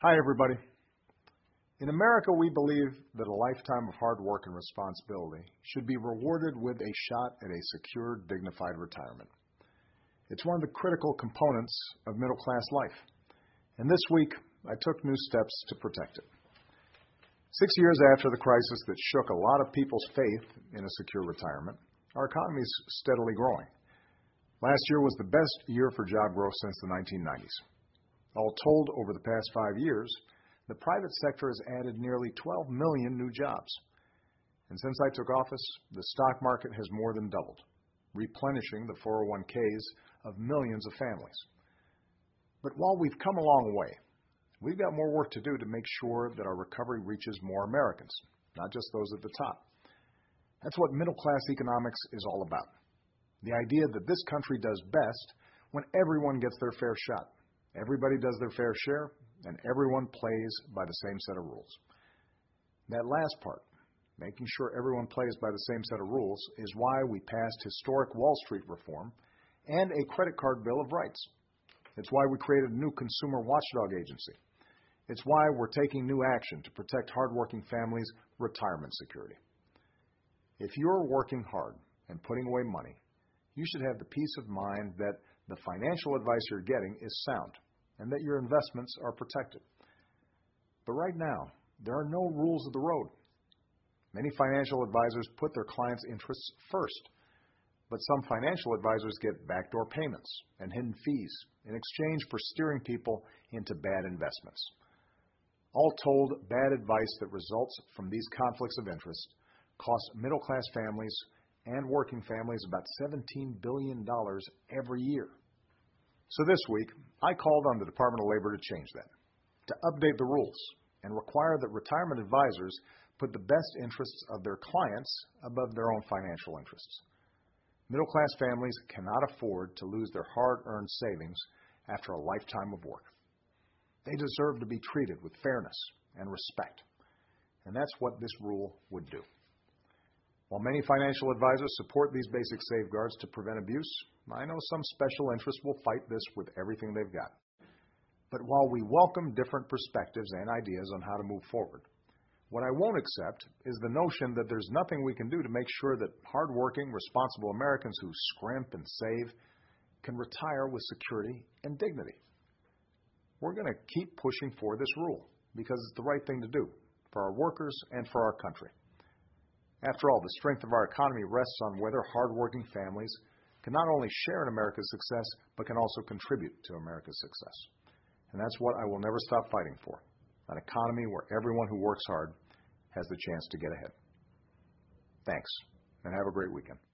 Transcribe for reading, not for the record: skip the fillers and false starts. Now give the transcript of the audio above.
Hi, everybody. In America, we believe that a lifetime of hard work and responsibility should be rewarded with a shot at a secure, dignified retirement. It's one of the critical components of middle-class life. And this week, I took new steps to protect it. 6 years after the crisis that shook a lot of people's faith in a secure retirement, our economy is steadily growing. Last year was the best year for job growth since the 1990s. All told, over the past 5 years, the private sector has added nearly 12 million new jobs. And since I took office, the stock market has more than doubled, replenishing the 401ks of millions of families. But while we've come a long way, we've got more work to do to make sure that our recovery reaches more Americans, not just those at the top. That's what middle-class economics is all about. The idea that this country does best when everyone gets their fair shot. Everybody does their fair share, and everyone plays by the same set of rules. That last part, making sure everyone plays by the same set of rules, is why we passed historic Wall Street reform and a credit card bill of rights. It's why we created a new consumer watchdog agency. It's why we're taking new action to protect hardworking families' retirement security. If you're working hard and putting away money, you should have the peace of mind that the financial advice you're getting is sound and that your investments are protected. But right now, there are no rules of the road. Many financial advisors put their clients' interests first, but some financial advisors get backdoor payments and hidden fees in exchange for steering people into bad investments. All told, bad advice that results from these conflicts of interest costs middle-class families and working families about $17 billion every year. So this week, I called on the Department of Labor to change that, to update the rules and require that retirement advisors put the best interests of their clients above their own financial interests. Middle-class families cannot afford to lose their hard-earned savings after a lifetime of work. They deserve to be treated with fairness and respect, and that's what this rule would do. While many financial advisors support these basic safeguards to prevent abuse, I know some special interests will fight this with everything they've got. But while we welcome different perspectives and ideas on how to move forward, what I won't accept is the notion that there's nothing we can do to make sure that hardworking, responsible Americans who scrimp and save can retire with security and dignity. We're going to keep pushing for this rule because it's the right thing to do for our workers and for our country. After all, the strength of our economy rests on whether hardworking families can not only share in America's success, but can also contribute to America's success. And that's what I will never stop fighting for, an economy where everyone who works hard has the chance to get ahead. Thanks, and have a great weekend.